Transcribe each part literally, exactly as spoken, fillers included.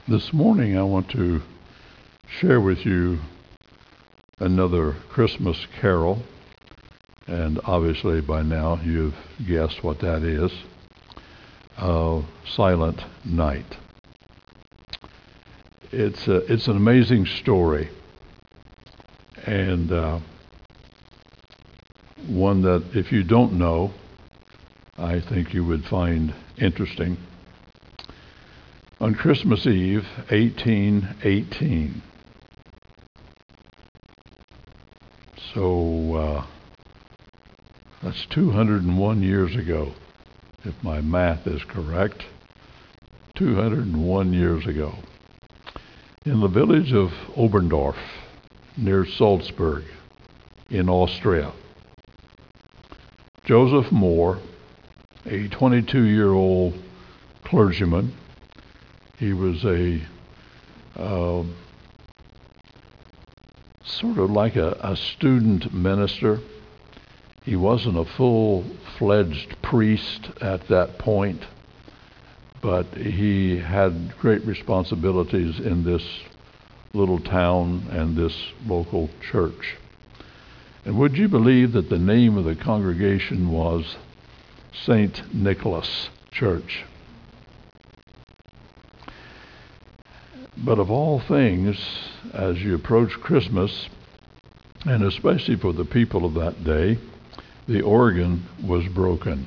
This morning I want to share with you another Christmas carol, and obviously by now you've guessed what that is, uh, Silent Night. It's, a, it's an amazing story, and uh, one that if you don't know, I think you would find interesting. On Christmas Eve, eighteen eighteen. So uh, that's two hundred one years ago, if my math is correct. two hundred one years ago. In the village of Oberndorf, near Salzburg, in Austria, Joseph Mohr, a twenty-two-year-old clergyman, he was a uh, sort of like a, a student minister. He wasn't a full-fledged priest at that point, but he had great responsibilities in this little town and this local church. And would you believe that the name of the congregation was Saint Nicholas Church? But of all things, as you approach Christmas, and especially for the people of that day, the organ was broken.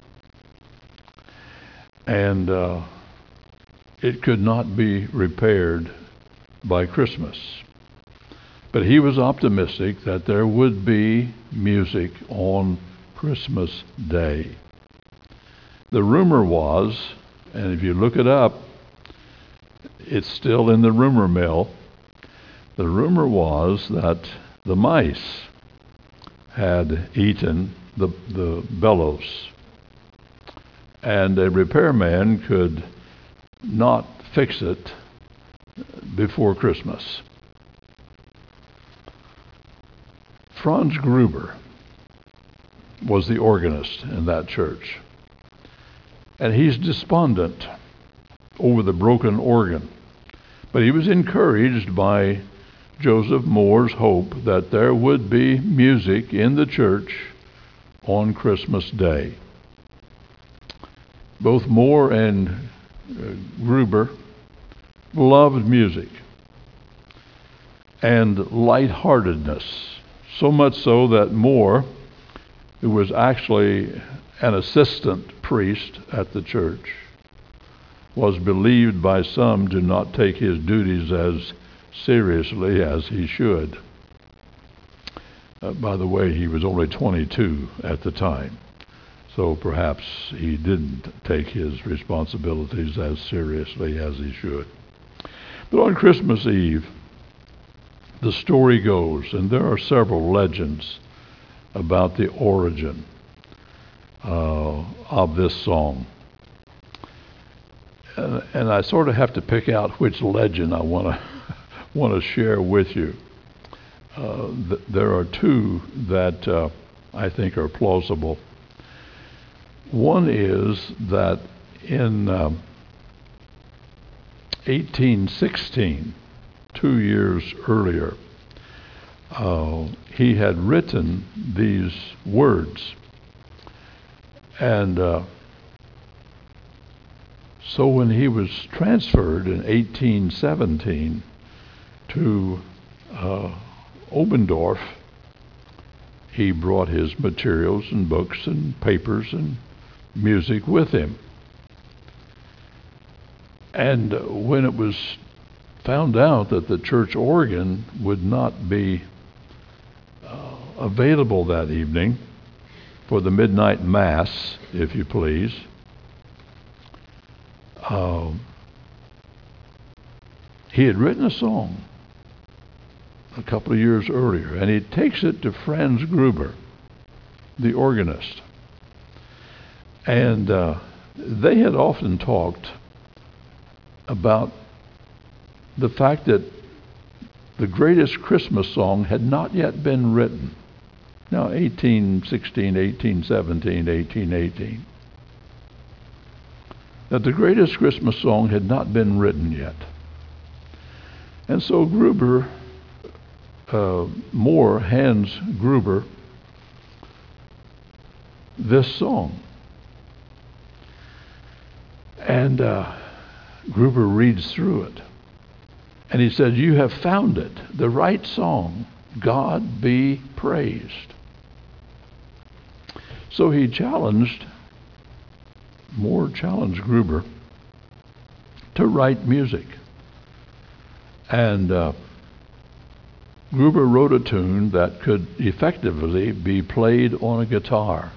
And uh, it could not be repaired by Christmas. But he was optimistic that there would be music on Christmas Day. The rumor was, and if you look it up, it's still in the rumor mill. The rumor was that the mice had eaten the, the bellows, and a repairman could not fix it before Christmas. Franz Gruber was the organist in that church, and he's despondent over the broken organ. But he was encouraged by Joseph Mohr's hope that there would be music in the church on Christmas Day. Both Mohr and uh, Gruber loved music and lightheartedness, so much so that Mohr, who was actually an assistant priest at the church, was believed by some to not take his duties as seriously as he should. Uh, by the way, he was only twenty-two at the time, so perhaps he didn't take his responsibilities as seriously as he should. But on Christmas Eve, the story goes, and there are several legends about the origin uh, of this song. And, and I sort of have to pick out which legend I want to want to share with you. Uh, th- there are two that uh, I think are plausible. One is that in um, eighteen sixteen, two years earlier, uh, he had written these words. And uh, so when he was transferred in eighteen seventeen to uh, Oberndorf, he brought his materials and books and papers and music with him. And when it was found out that the church organ would not be uh, available that evening for the midnight mass, if you please, uh, he had written a song a couple of years earlier, and he takes it to Franz Gruber, the organist. And uh, they had often talked about the fact that the greatest Christmas song had not yet been written. Now, eighteen sixteen, eighteen seventeen, eighteen eighteen. That the greatest Christmas song had not been written yet. And so Gruber, uh, Moore hands Gruber this song. And uh, Gruber reads through it. And he said, "You have found it, the right song. God be praised." So he challenged, Moore challenged Gruber to write music. And uh, Gruber wrote a tune that could effectively be played on a guitar.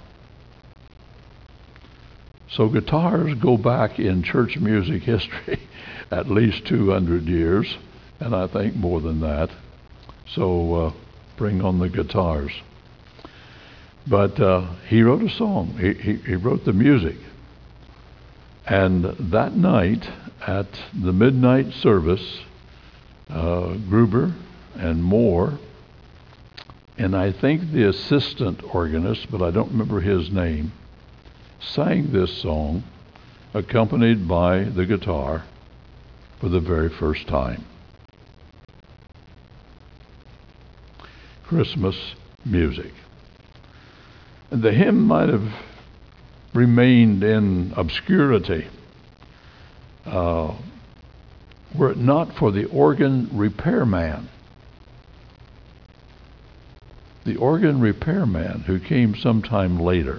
So guitars go back in church music history at least two hundred years, and I think more than that. So uh, bring on the guitars. But uh, he wrote a song. He, he, he wrote the music. And that night at the midnight service, uh, Gruber and Moore, and I think the assistant organist, but I don't remember his name, sang this song accompanied by the guitar for the very first time. Christmas music. And the hymn might have remained in obscurity uh, were it not for the organ repairman. The organ repairman who came sometime later.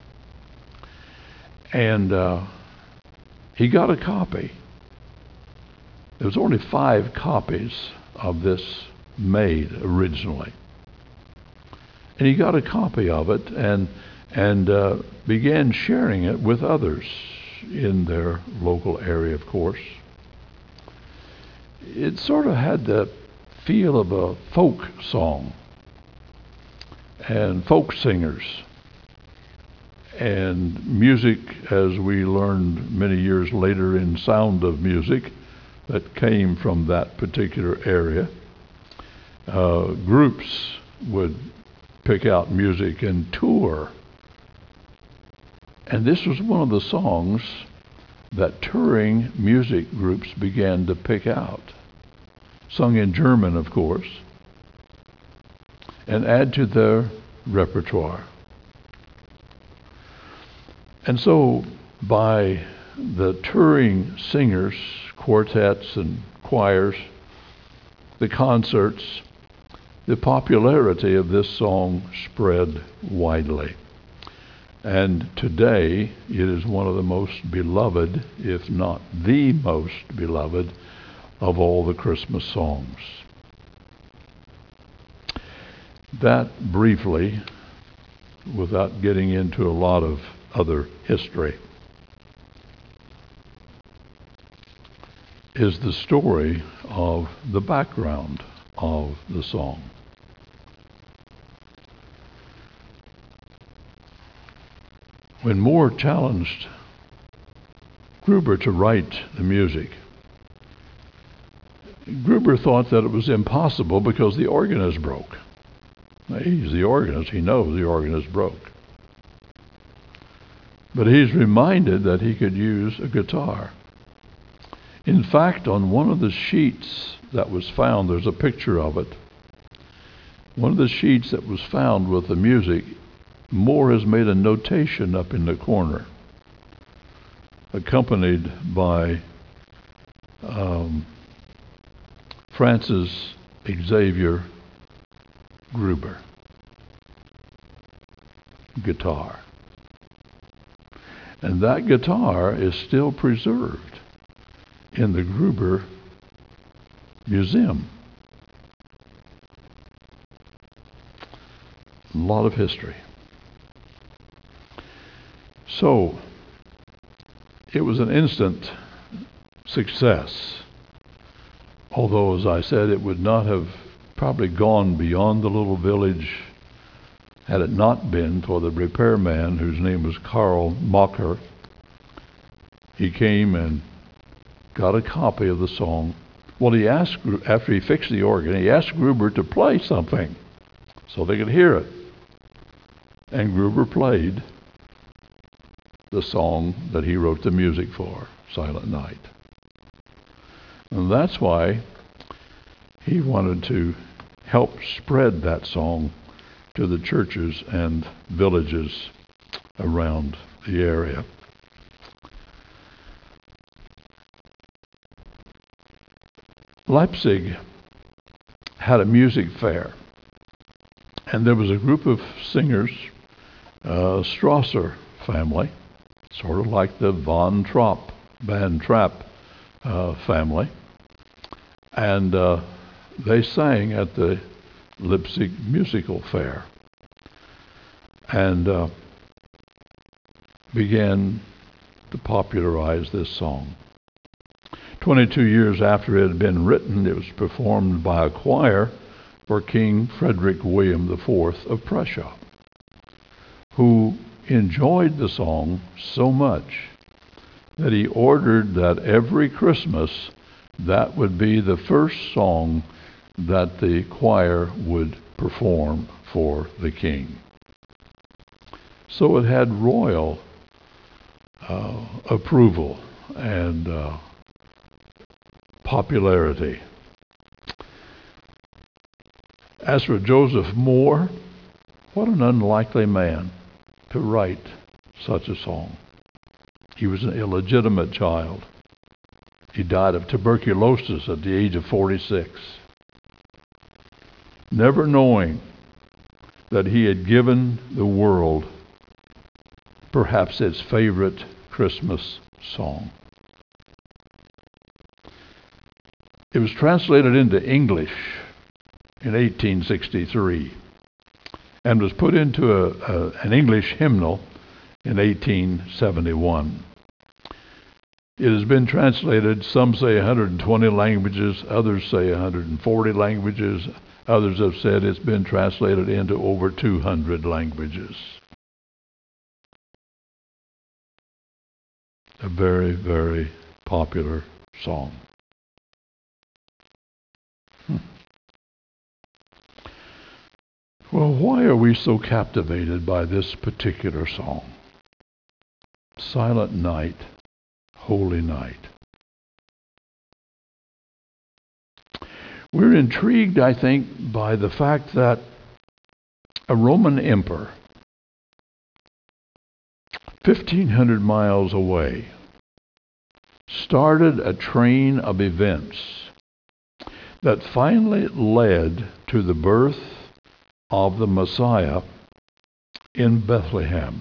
And uh, he got a copy. There was only five copies of this made originally. And he got a copy of it and and uh, began sharing it with others in their local area, of course. It sort of had the feel of a folk song and folk singers. And music, as we learned many years later in Sound of Music, that came from that particular area. Uh, groups would pick out music and tour. And this was one of the songs that touring music groups began to pick out. Sung in German, of course, and add to their repertoire. And so by the touring singers, quartets and choirs, the concerts, the popularity of this song spread widely. And today it is one of the most beloved, if not the most beloved, of all the Christmas songs. That briefly, without getting into a lot of other history, is the story of the background of the song. When Moore challenged Gruber to write the music, Gruber thought that it was impossible because the organist broke. Now, he's the organist. He knows the organist broke. But he's reminded that he could use a guitar. In fact, on one of the sheets that was found, there's a picture of it. One of the sheets that was found with the music, Moore has made a notation up in the corner, accompanied by um, Francis Xavier Gruber, guitar. And that guitar is still preserved in the Gruber Museum. A lot of history. So, it was an instant success. Although, as I said, it would not have probably gone beyond the little village had it not been for the repairman, whose name was Karl Mocker. He came and got a copy of the song. Well, he asked, after he fixed the organ, he asked Gruber to play something so they could hear it. And Gruber played the song that he wrote the music for, Silent Night. And that's why he wanted to help spread that song to the churches and villages around the area. Leipzig had a music fair, and there was a group of singers, uh, Strasser family, sort of like the Von Trapp, Van Trapp uh, family, and uh, they sang at the Leipzig Musical Fair and uh, began to popularize this song. Twenty-two years after it had been written, it was performed by a choir for King Frederick William the Fourth of Prussia, who enjoyed the song so much that he ordered that every Christmas that would be the first song that the choir would perform for the king. So it had royal uh, approval and uh, popularity. As for Joseph Moore, what an unlikely man to write such a song. He was an illegitimate child. He died of tuberculosis at the age of forty-six, never knowing that he had given the world perhaps its favorite Christmas song. It was translated into English in eighteen sixty-three and was put into a, a, an English hymnal in eighteen seventy-one. It has been translated, some say one hundred twenty languages, others say one hundred forty languages, others have said it's been translated into over two hundred languages. A very, very popular song. Hmm. Well, why are we so captivated by this particular song? Silent Night, Holy Night. We're intrigued, I think, by the fact that a Roman emperor, fifteen hundred miles away, started a train of events that finally led to the birth of the Messiah in Bethlehem.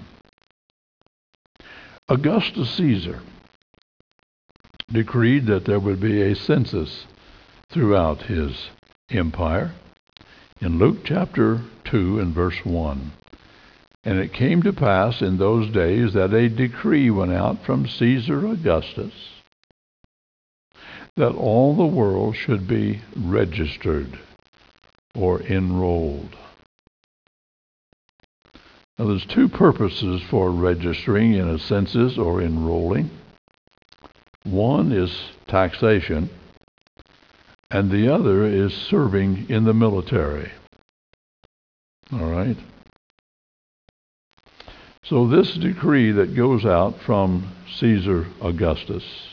Augustus Caesar decreed that there would be a census throughout his empire in Luke chapter two and verse one. And it came to pass in those days that a decree went out from Caesar Augustus that all the world should be registered or enrolled. Now, there's two purposes for registering in a census or enrolling. One is taxation, and the other is serving in the military. All right? So this decree that goes out from Caesar Augustus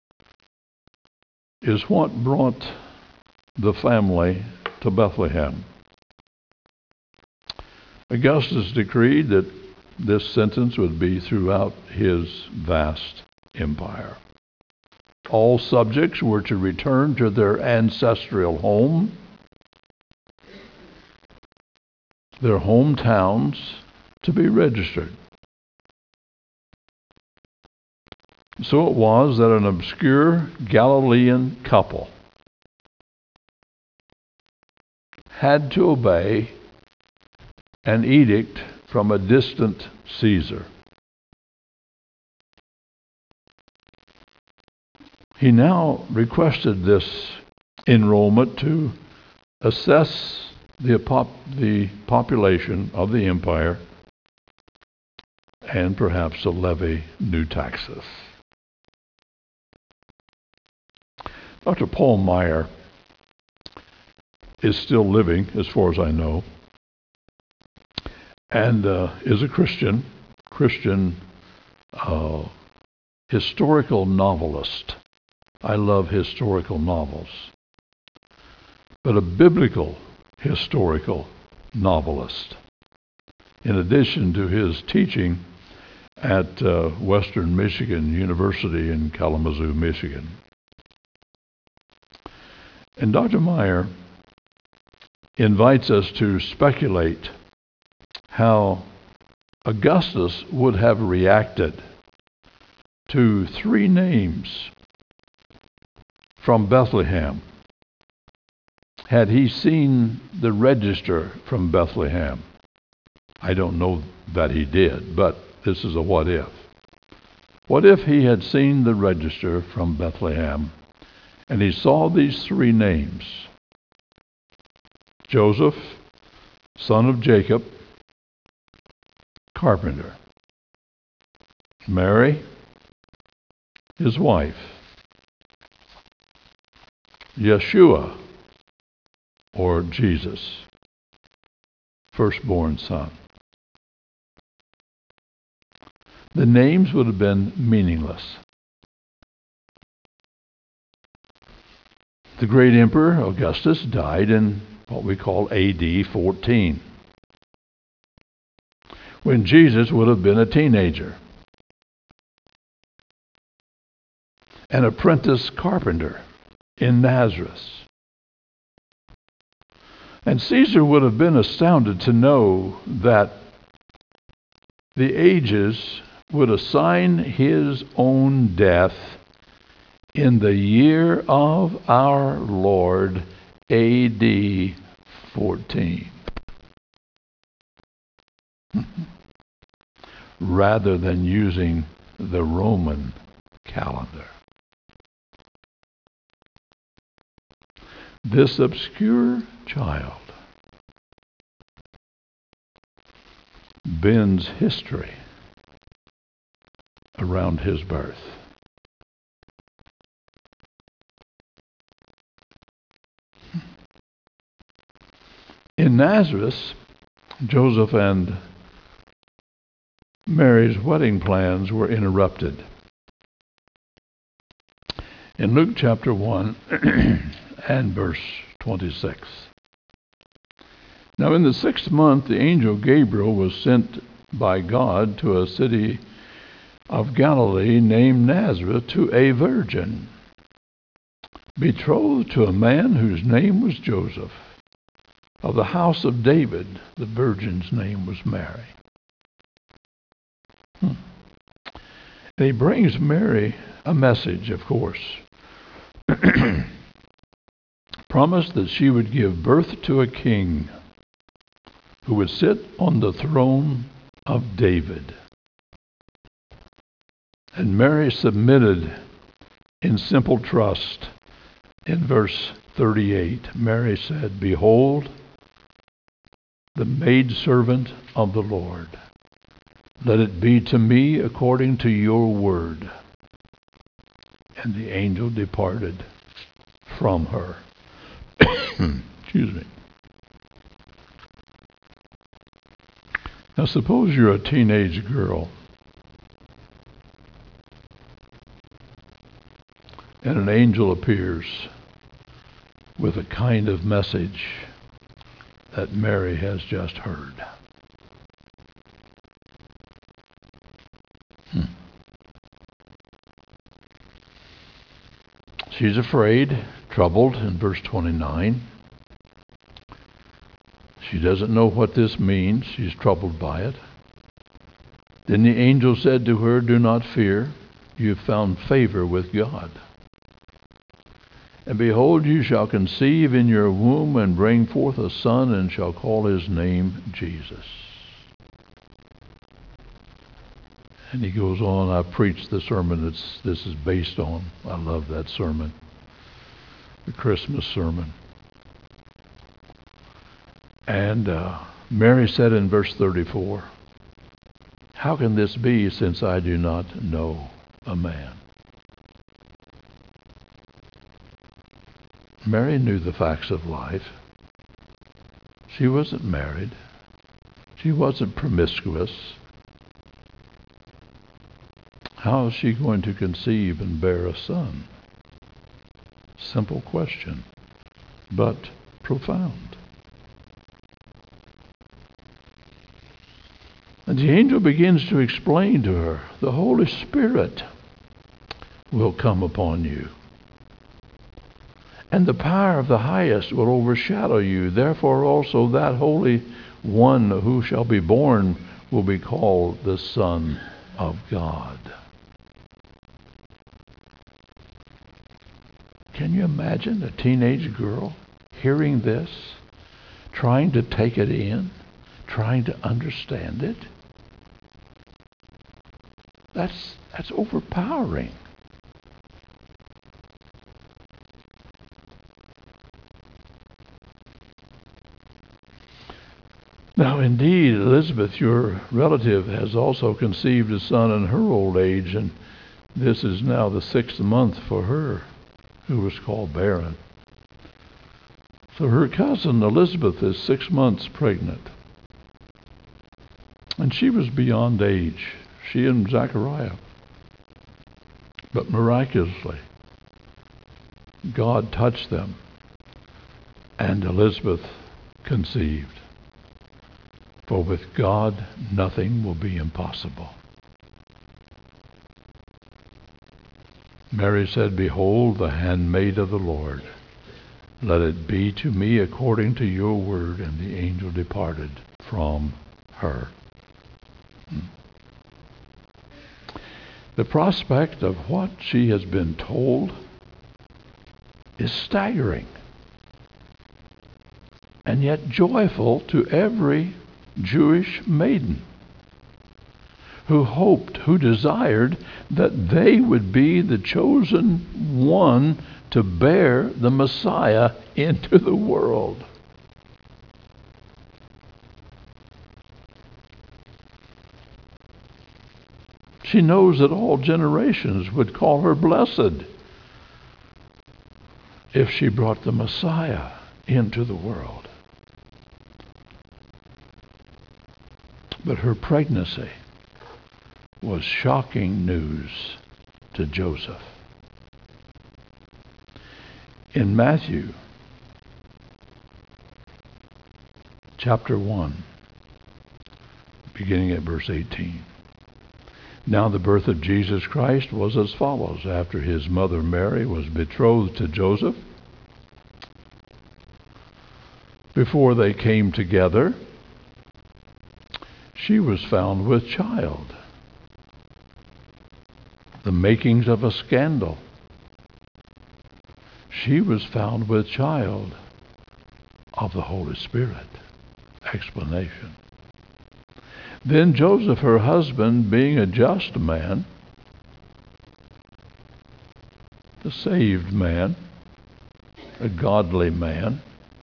is what brought the family to Bethlehem. Augustus decreed that this sentence would be throughout his vast empire. All subjects were to return to their ancestral home, their hometowns, to be registered. So it was that an obscure Galilean couple had to obey an edict from a distant Caesar. He now requested this enrollment to assess the, pop, the population of the empire and perhaps to levy new taxes. Doctor Paul Meyer is still living, as far as I know, and uh, is a Christian, Christian uh, historical novelist. I love historical novels. but a biblical historical novelist. In addition to his teaching at uh, Western Michigan University in Kalamazoo, Michigan. And Doctor Meyer invites us to speculate how Augustus would have reacted to three names from Bethlehem had he seen the register from Bethlehem. I don't know that he did, but this is a what if. What if he had seen the register from Bethlehem and he saw these three names? Joseph, son of Jacob, carpenter. Mary, his wife. Yeshua, or Jesus, firstborn son. The names would have been meaningless. The great emperor Augustus died in what we call A D fourteen, when Jesus would have been a teenager, an apprentice carpenter in Nazareth. And Caesar would have been astounded to know that the ages would assign his own death in the year of our Lord, A D fourteen, rather than using the Roman calendar. This obscure child bends history around his birth. In Nazareth, Joseph and Mary's wedding plans were interrupted. In Luke chapter one and verse twenty-six. Now in the sixth month, the angel Gabriel was sent by God to a city of Galilee named Nazareth to a virgin, betrothed to a man whose name was Joseph, of the house of David. The virgin's name was Mary. Hmm. And he brings Mary a message, of course. Promised that she would give birth to a king who would sit on the throne of David. And Mary submitted in simple trust. In verse thirty-eight, Mary said, "Behold, the maidservant of the Lord. Let it be to me according to your word." And the angel departed from her. Excuse me. Now suppose you're a teenage girl and an angel appears with a kind of message that Mary has just heard. Hmm. She's afraid, troubled in verse twenty-nine. She doesn't know what this means. She's troubled by it. Then the angel said to her, "Do not fear. You have found favor with God. And behold, you shall conceive in your womb and bring forth a son, and shall call his name Jesus." And he goes on. I preached the sermon that this is based on. I love that sermon, the Christmas sermon. And uh, Mary said in verse thirty-four, "How can this be, since I do not know a man?" Mary knew the facts of life. She wasn't married. She wasn't promiscuous. How is she going to conceive and bear a son? Simple question, but profound. And the angel begins to explain to her, the Holy Spirit will come upon you, and the power of the highest will overshadow you. Therefore also that Holy One who shall be born will be called the Son of God. Can you imagine a teenage girl hearing this, trying to take it in, trying to understand it? That's, that's overpowering. Now, indeed, Elizabeth, your relative, has also conceived a son in her old age, and this is now the sixth month for her, who was called barren. So her cousin Elizabeth is six months pregnant. And she was beyond age, she and Zechariah. But miraculously, God touched them, and Elizabeth conceived. For with God, nothing will be impossible. Mary said, Behold, the handmaid of the Lord. Let it be to me according to your word. And the angel departed from her. The prospect of what she has been told is staggering, and yet joyful to every Jewish maiden who hoped, who desired that they would be the chosen one to bear the Messiah into the world. She knows that all generations would call her blessed if she brought the Messiah into the world. But her pregnancy was shocking news to Joseph. In Matthew chapter one, beginning at verse eighteen. Now the birth of Jesus Christ was as follows. After his mother Mary was betrothed to Joseph, before they came together, she was found with child. The makings of a scandal. She was found with child of the Holy Spirit. Explanation. Then Joseph, her husband, being a just man, a saved man, a godly man,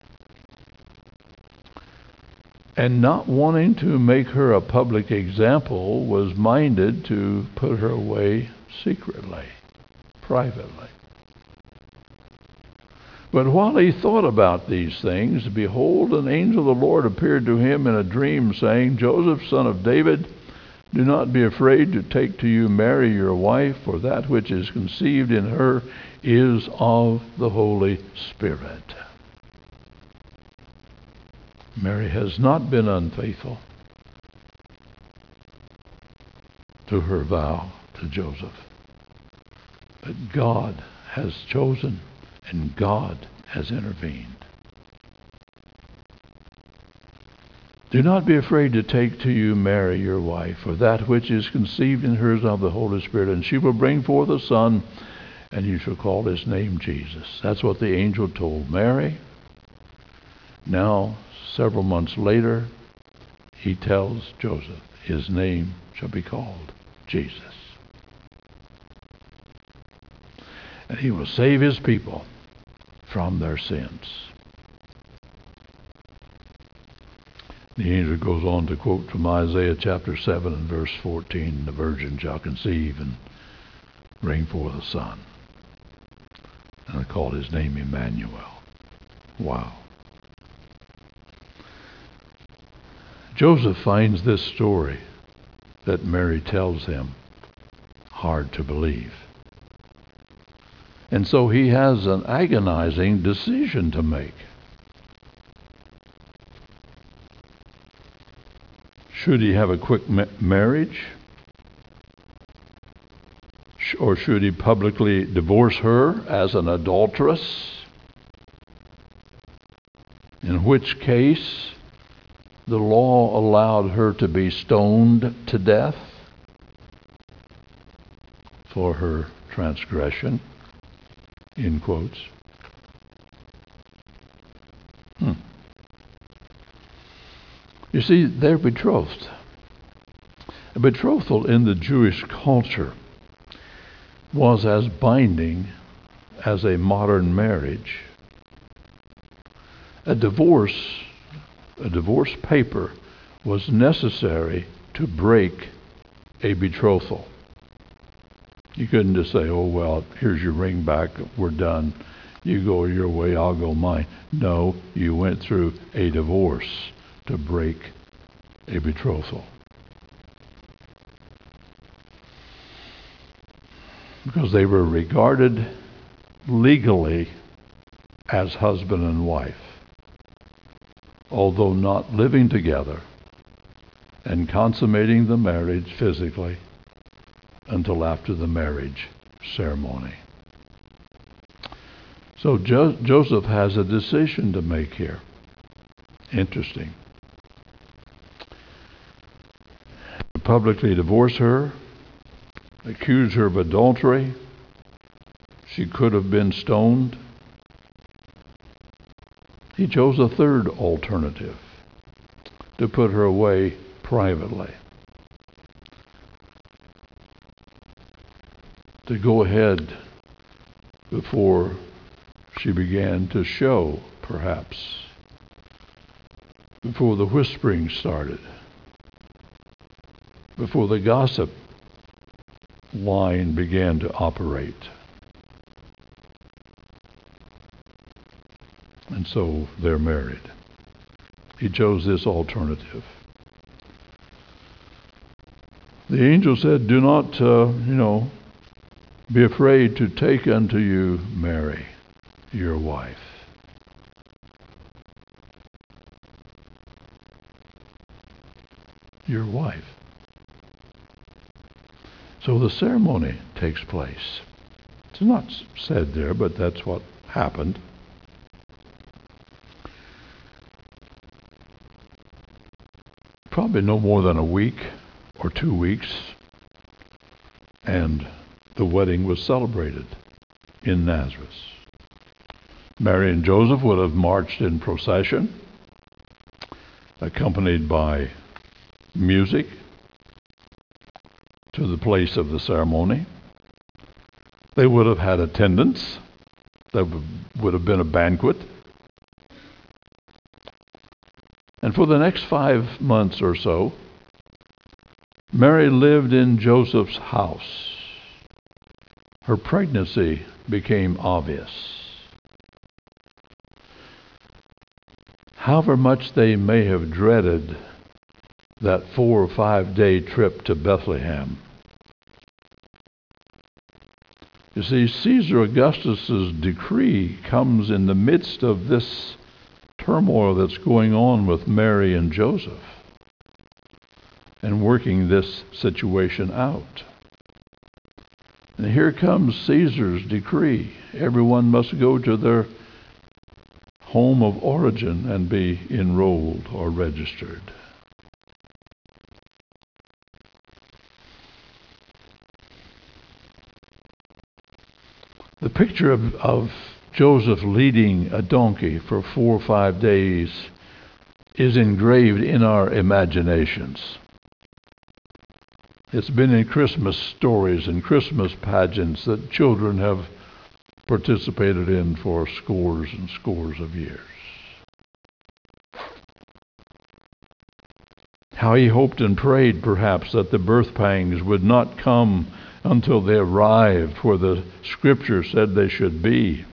and not wanting to make her a public example, was minded to put her away secretly, privately. But while he thought about these things, behold, an angel of the Lord appeared to him in a dream, saying, Joseph, son of David, do not be afraid to take to you Mary your wife, for that which is conceived in her is of the Holy Spirit. Mary has not been unfaithful to her vow to Joseph, but God has chosen and God has intervened. Do not be afraid to take to you Mary your wife, for that which is conceived in her is of the Holy Spirit, and she will bring forth a son, and you shall call his name Jesus. That's what the angel told Mary. Now, several months later, he tells Joseph, his name shall be called Jesus. And he will save his people from their sins. The angel goes on to quote from Isaiah chapter seven and verse fourteen, the virgin shall conceive and bring forth a son. And I called his name Emmanuel. Wow. Joseph finds this story that Mary tells him hard to believe. And so he has an agonizing decision to make. Should he have a quick ma- marriage? Sh- Or should he publicly divorce her as an adulteress? In which case, the law allowed her to be stoned to death for her transgression, in quotes. Hmm. You see, they're betrothed. A betrothal in the Jewish culture was as binding as a modern marriage. A divorce, a divorce paper was necessary to break a betrothal. You couldn't just say, oh, well, here's your ring back, we're done. You go your way, I'll go mine. No, you went through a divorce to break a betrothal. Because they were regarded legally as husband and wife, although not living together and consummating the marriage physically until after the marriage ceremony. So jo- Joseph has a decision to make here. Interesting. Publicly divorce her, accuse her of adultery. She could have been stoned. He chose a third alternative, to put her away privately, to go ahead before she began to show, perhaps, before the whispering started, before the gossip line began to operate. And so they're married. He chose this alternative. The angel said, do not, uh, you know, be afraid to take unto you Mary, your wife. Your wife. So the ceremony takes place. It's not said there, but that's what happened. Probably no more than a week or two weeks, and the wedding was celebrated in Nazareth. Mary and Joseph would have marched in procession, accompanied by music, to the place of the ceremony. They would have had attendance. There would have been a banquet. And for the next five months or so, Mary lived in Joseph's house. Her pregnancy became obvious. However much they may have dreaded that four or five day trip to Bethlehem, you see, Caesar Augustus's decree comes in the midst of this turmoil that's going on with Mary and Joseph and working this situation out. And here comes Caesar's decree. Everyone must go to their home of origin and be enrolled or registered. The picture of, of Joseph leading a donkey for four or five days is engraved in our imaginations. It's been in Christmas stories and Christmas pageants that children have participated in for scores and scores of years. How he hoped and prayed, perhaps, that the birth pangs would not come until they arrived where the Scripture said they should be.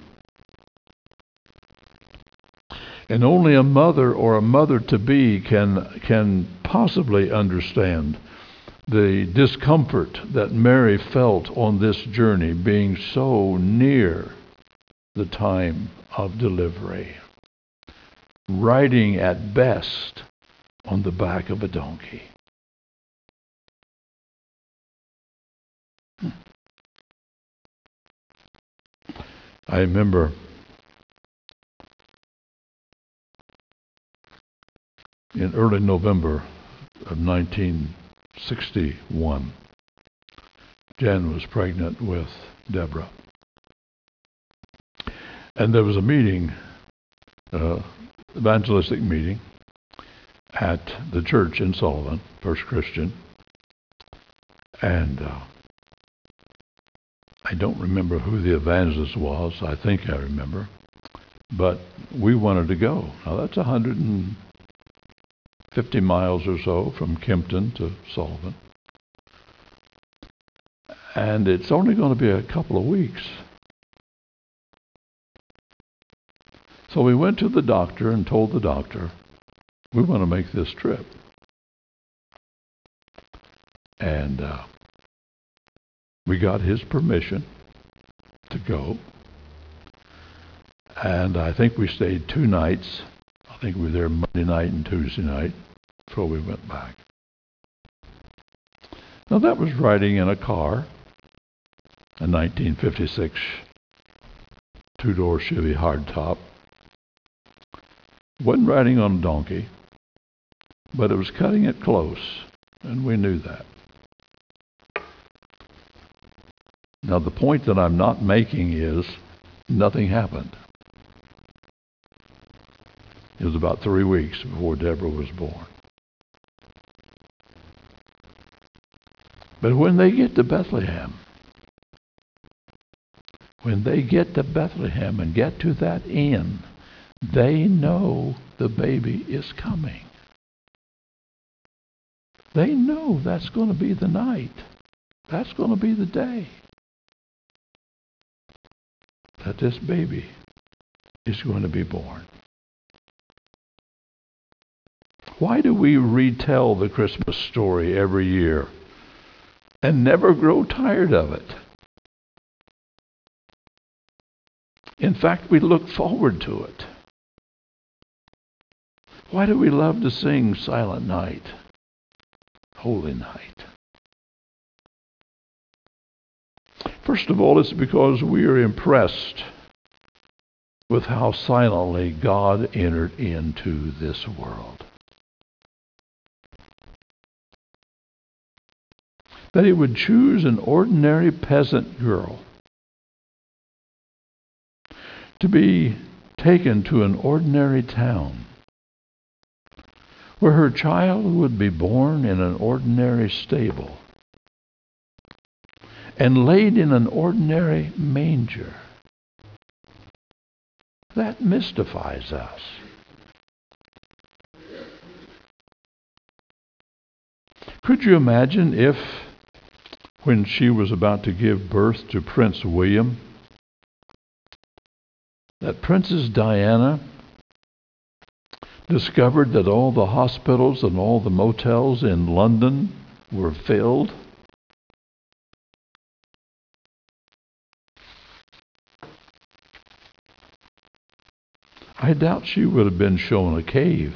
And only a mother or a mother-to-be can, can possibly understand the discomfort that Mary felt on this journey, being so near the time of delivery, riding at best on the back of a donkey. I remember in early November of nineteen sixty-one, Jan was pregnant with Deborah. And there was a meeting, uh, evangelistic meeting, at the church in Sullivan, First Christian. And uh, I don't remember who the evangelist was. I think I remember. But we wanted to go. Now that's one hundred fifty miles or so from Kempton to Sullivan. And it's only going to be a couple of weeks. So we went to the doctor and told the doctor, we want to make this trip. And uh, we got his permission to go. And I think we stayed two nights. I think we were there Monday night and Tuesday night before we went back. Now that was riding in a car, a nineteen fifty-six two-door Chevy hardtop. Wasn't riding on a donkey, but it was cutting it close, and we knew that. Now the point that I'm not making is nothing happened. It was about three weeks before Deborah was born. But when they get to Bethlehem, when they get to Bethlehem and get to that inn, they know the baby is coming. They know that's going to be the night. That's going to be the day that this baby is going to be born. Why do we retell the Christmas story every year and never grow tired of it? In fact, we look forward to it. Why do we love to sing Silent Night, Holy Night? First of all, it's because we are impressed with how silently God entered into this world. That he would choose an ordinary peasant girl to be taken to an ordinary town where her child would be born in an ordinary stable and laid in an ordinary manger. That mystifies us. Could you imagine if, when she was about to give birth to Prince William, that Princess Diana discovered that all the hospitals and all the motels in London were filled? I doubt she would have been shown a cave,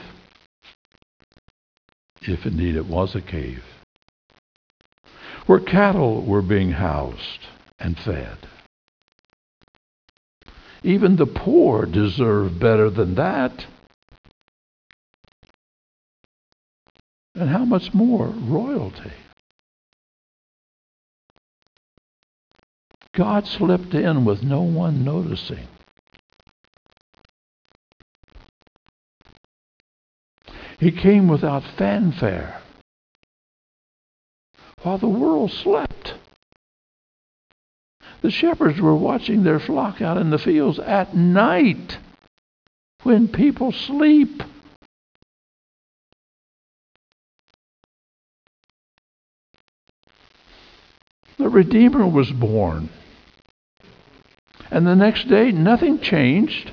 if indeed it was a cave, where cattle were being housed and fed. Even the poor deserve better than that. And how much more royalty? God slipped in with no one noticing. He came without fanfare while the world slept. The shepherds were watching their flock out in the fields at night when people sleep. The Redeemer was born. And the next day, nothing changed.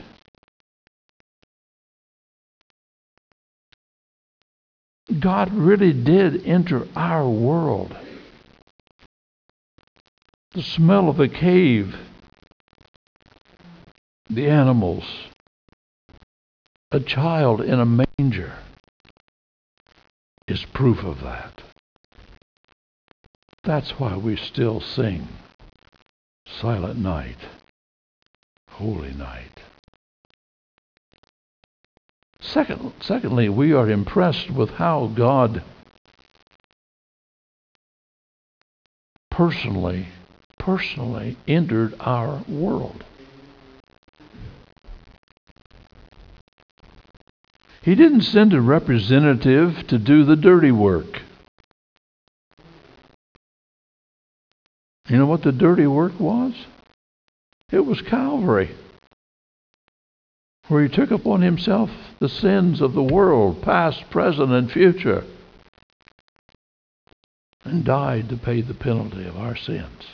God really did enter our world. The smell of the cave, the animals, a child in a manger is proof of that. That's why we still sing Silent Night, Holy Night. Second, secondly, we are impressed with how God personally, personally entered our world. He didn't send a representative to do the dirty work. You know what the dirty work was? It was Calvary, where he took upon himself the sins of the world, past, present, and future, and died to pay the penalty of our sins.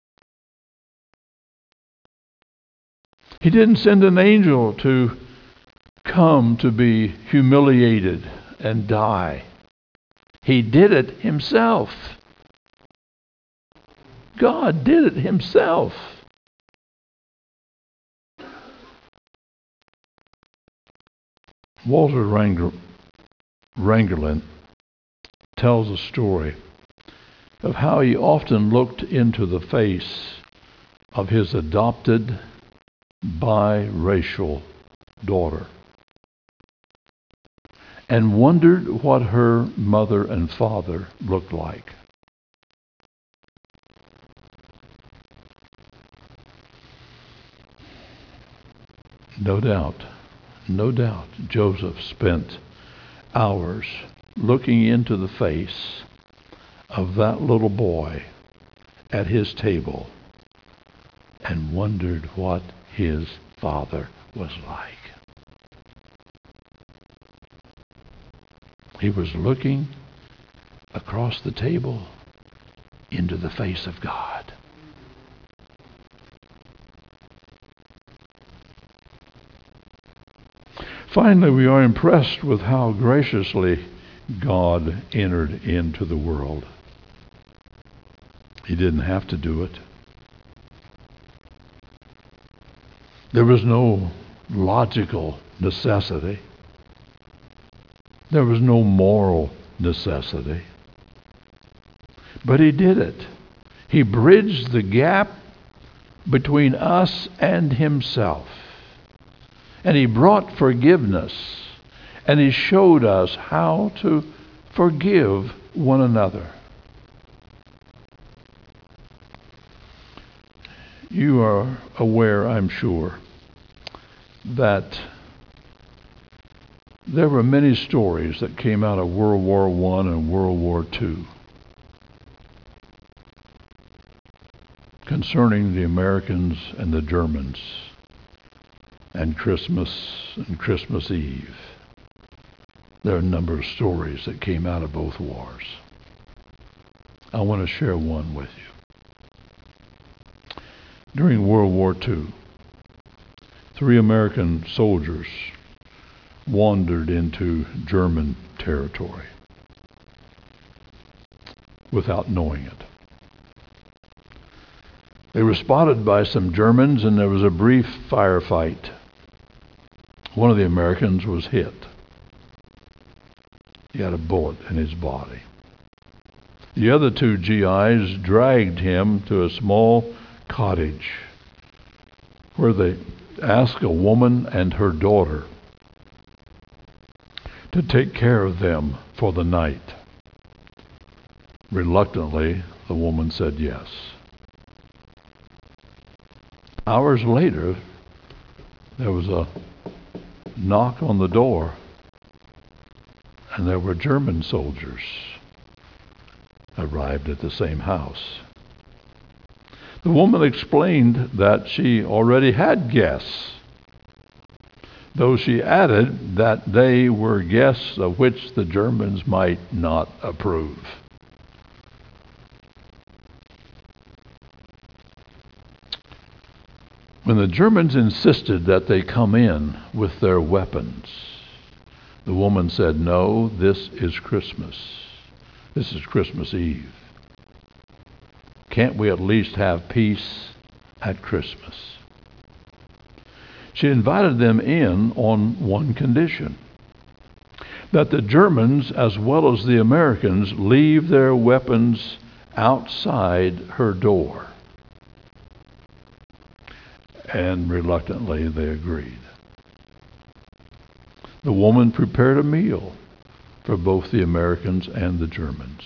He didn't send an angel to come to be humiliated and die. He did it himself. God did it himself. Walter Rangelin tells a story of how he often looked into the face of his adopted biracial daughter and wondered what her mother and father looked like. No doubt, no doubt, Joseph spent hours looking into the face of that little boy at his table and wondered what his father was like. He was looking across the table into the face of God. Finally, we are impressed with how graciously God entered into the world. He didn't have to do it. There was no logical necessity. There was no moral necessity. But he did it. He bridged the gap between us and himself. And he brought forgiveness. And he showed us how to forgive one another. You are aware, I'm sure, that there were many stories that came out of World War One and World War Two concerning the Americans and the Germans and Christmas and Christmas Eve. There are a number of stories that came out of both wars. I want to share one with you. During World War Two, three American soldiers wandered into German territory without knowing it. They were spotted by some Germans, and there was a brief firefight. One of the Americans was hit. He had a bullet in his body. The other two G Is dragged him to a small cottage where they asked a woman and her daughter to take care of them for the night. Reluctantly, the woman said yes. Hours later, there was a knock on the door, and there were German soldiers arrived at the same house. The woman explained that she already had guests, though she added that they were guests of which the Germans might not approve. When the Germans insisted that they come in with their weapons, the woman said, "No, this is Christmas. This is Christmas Eve. Can't we at least have peace at Christmas?" She invited them in on one condition: that the Germans, as well as the Americans, leave their weapons outside her door. And reluctantly they agreed. The woman prepared a meal for both the Americans and the Germans.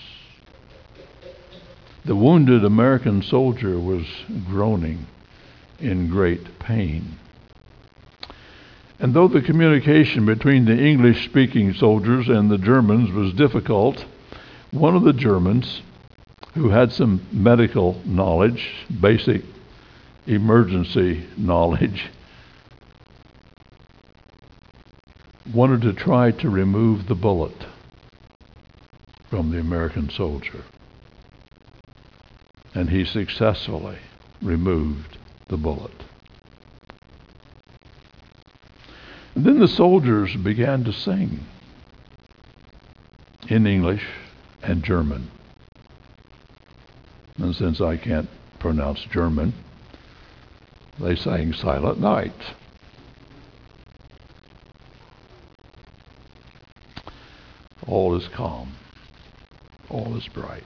The wounded American soldier was groaning in great pain. And though the communication between the English-speaking soldiers and the Germans was difficult, one of the Germans, who had some medical knowledge, basic emergency knowledge, wanted to try to remove the bullet from the American soldier. And he successfully removed the bullet. And then the soldiers began to sing in English and German. And since I can't pronounce German, they sang Silent Night. All is calm. All is bright.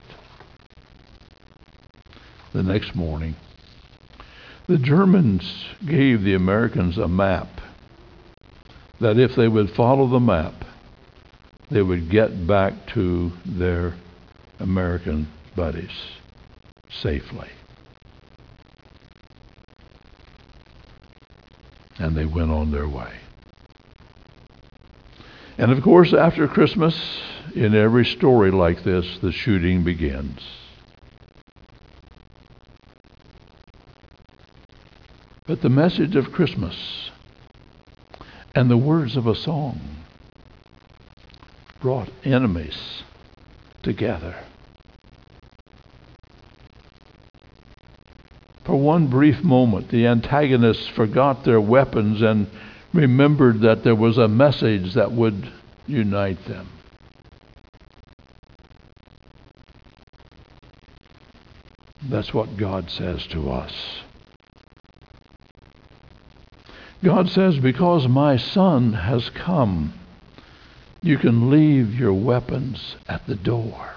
The next morning, the Germans gave the Americans a map that if they would follow the map, they would get back to their American buddies safely. And they went on their way. And of course, after Christmas, in every story like this, the shooting begins. But the message of Christmas and the words of a song brought enemies together. For one brief moment, the antagonists forgot their weapons and remembered that there was a message that would unite them. That's what God says to us. God says, because my Son has come, you can leave your weapons at the door.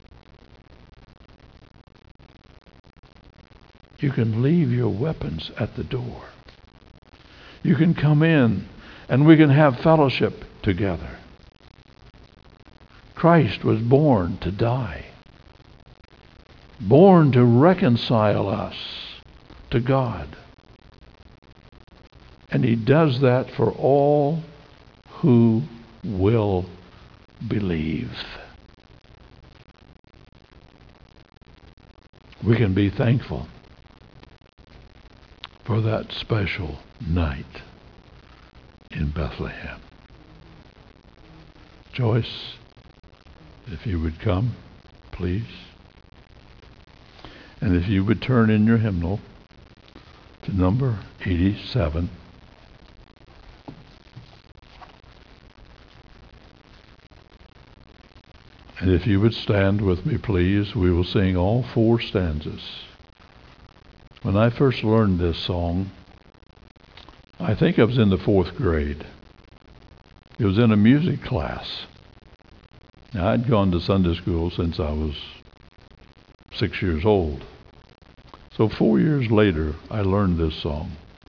You can leave your weapons at the door. You can come in and we can have fellowship together. Christ was born to die, born to reconcile us to God. And he does that for all who will believe. We can be thankful for that special night in Bethlehem. Joyce, if you would come, please. And if you would turn in your hymnal to number eighty-seven. And if you would stand with me, please, we will sing all four stanzas. When I first learned this song, I think I was in the fourth grade. It was in a music class. Now, I'd gone to Sunday school since I was six years old. So four years later, I learned this song.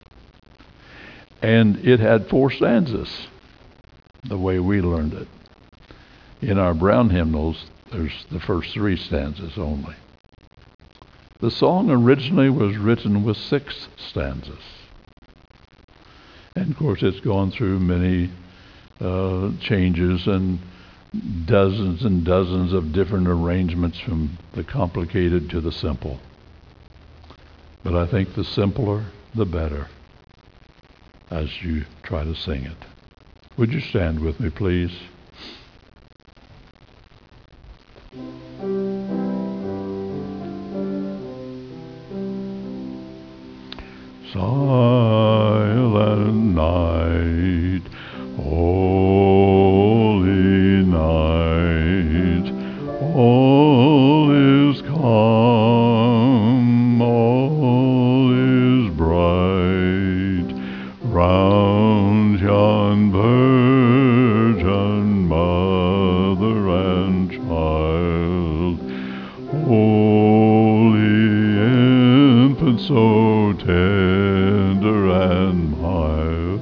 And it had four stanzas, the way we learned it. In our Brown hymnals, there's the first three stanzas only. The song originally was written with six stanzas. And of course, it's gone through many uh, changes and dozens and dozens of different arrangements from the complicated to the simple. But I think the simpler, the better, as you try to sing it. Would you stand with me, please? Silent night, holy night, all is calm, all is bright, round yon virgin mother and child. Oh, so tender and mild,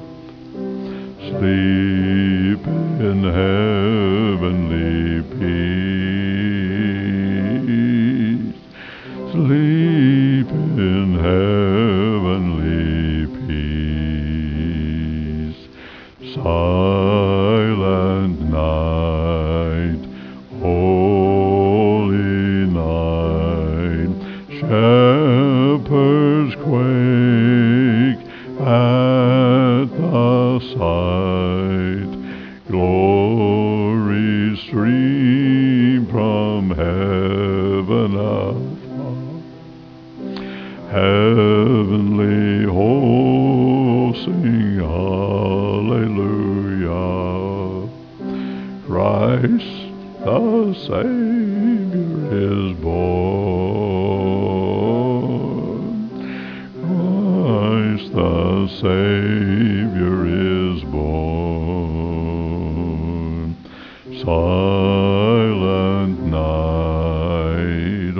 sleep in heavenly peace, sleep in heavenly peace. Silent night, holy night, shepherds quake at the sight, glory stream from heaven afar, heavenly hosts sing hallelujah. Christ the Savior is born. Christ the Savior is born. Silent night,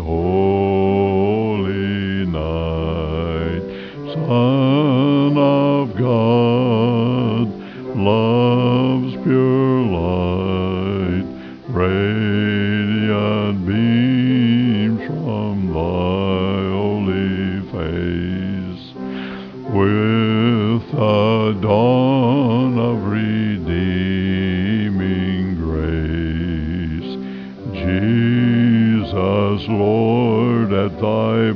holy night, Son of God, love's pure light, radiant beams from thy holy face, with the dawn of redeeming grace. Jesus, Lord, at thy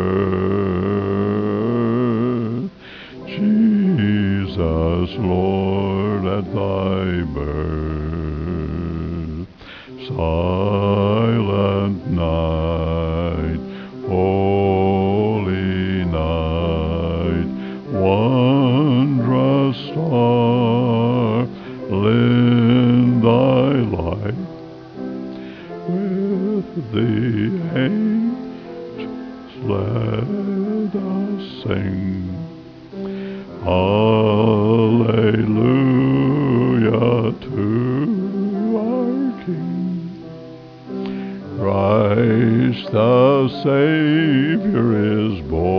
birth, Jesus, Lord, at thy birth. Silent night, holy night, wondrous star, lend thy light, with the angels let us sing. Hallelujah to our King. Christ the Savior is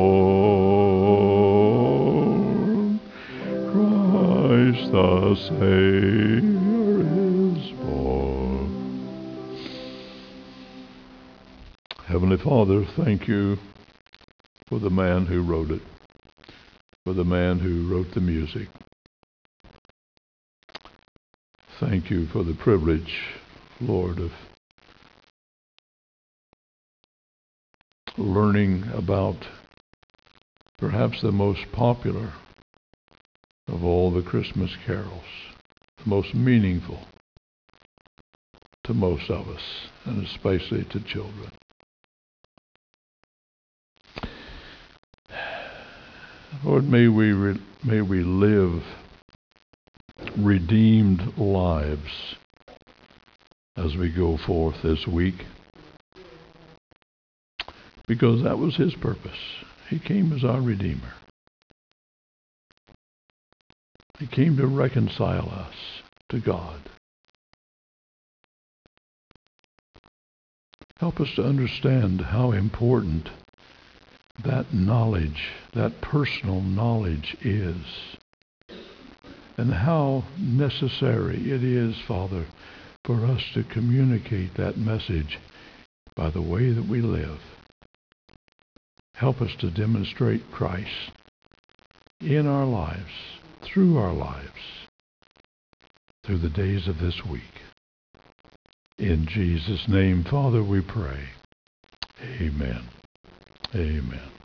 born. Christ the Savior is born. Heavenly Father, thank you for the man who wrote it, for the man who wrote the music. Thank you for the privilege, Lord, of learning about perhaps the most popular of all the Christmas carols, the most meaningful to most of us, and especially to children. Lord, may we re- may we live redeemed lives as we go forth this week, because that was his purpose. He came as our Redeemer. He came to reconcile us to God. Help us to understand how important that knowledge, that personal knowledge is, and how necessary it is, Father, for us to communicate that message by the way that we live. Help us to demonstrate Christ in our lives, through our lives, through the days of this week. In Jesus' name, Father, we pray. Amen. Amen.